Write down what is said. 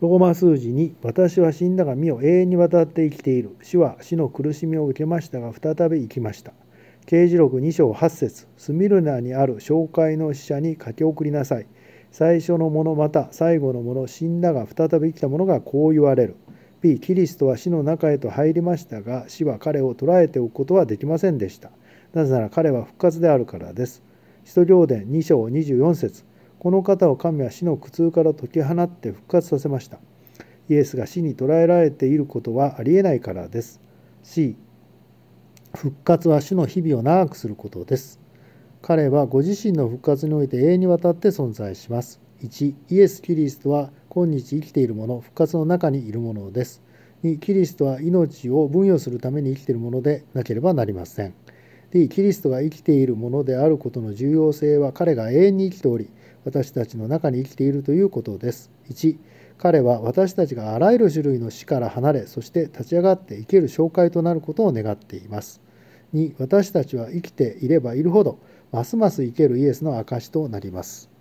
ローマ数字2、私は死んだが見よ永遠にわたって生きている。死は死の苦しみを受けましたが再び生きました。啓示録2章8節、スミルナにある教会の使者に書き送りなさい。最初のものまた最後のもの、死んだが再び生きたものがこう言われる。B、キリストは死の中へと入りましたが、死は彼を捕らえておくことはできませんでした。なぜなら彼は復活であるからです。使徒行伝2章24節、この方を神は死の苦痛から解き放って復活させました。イエスが死に捕らえられていることはありえないからです。C、復活は主の日々を長くすることです。彼はご自身の復活において永遠にわたって存在します。1、イエス・キリストは今日生きているもの、復活の中にいるものです。2、キリストは命を分与するために生きているものでなければなりません。D、キリストが生きているものであることの重要性は彼が永遠に生きており、私たちの中に生きているということです。1、彼は私たちがあらゆる種類の死から離れ、そして立ち上がって生ける紹介となることを願っています。2、私たちは生きていればいるほど、ますます生けるイエスの証となります。